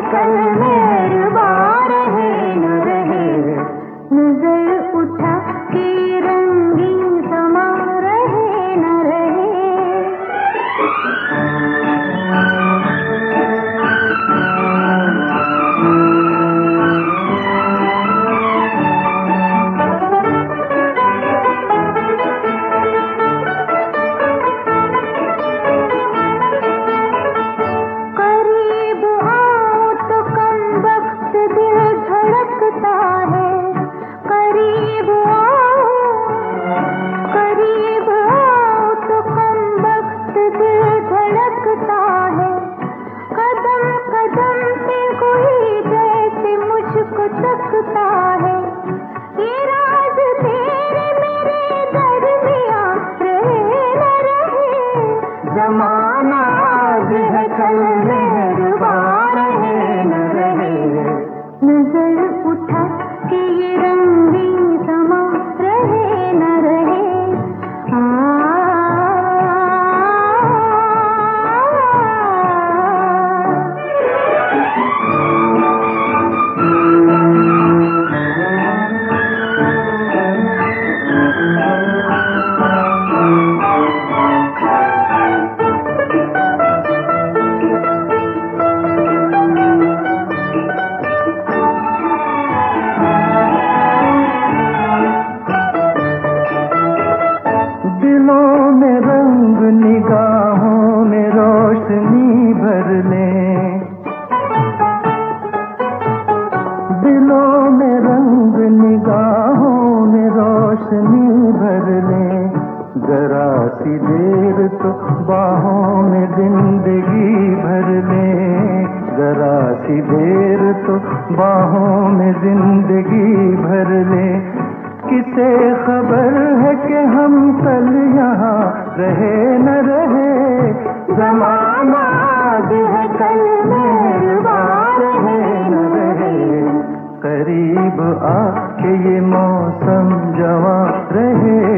कल मेहरबा रहे न रहे, नजर उठा के रंगीन समा रहे न रहे। जमाना आज है कल मेहरबा रहे न रहे, नजर उठा के ये रंगीन समा रहे न रहे। दिलों में रंग निगाहों में रोशनी भर ले, दिलों में रंग निगाहों में रोशनी भर ले। जरा सी देर तो बाहों में जिंदगी भर ले, जरा सी देर तो बाहों में जिंदगी भर ले। किसे खबर है कि हम कल यहाँ रहे न रहे, जमाना आज है कल मेहरबा रहे न रहे, करीब आके ये मौसम जवां रहे